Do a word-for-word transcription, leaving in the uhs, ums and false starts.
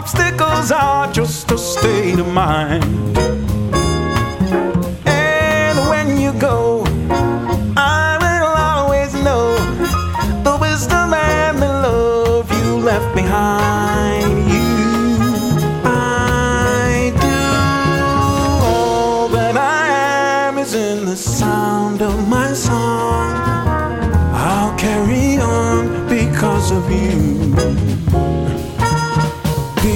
obstacles are just a state of mind. And when you go, I will always know the wisdom and the love you left behind you. I do. All that I am is in the sound of my song. I'll carry on because of you.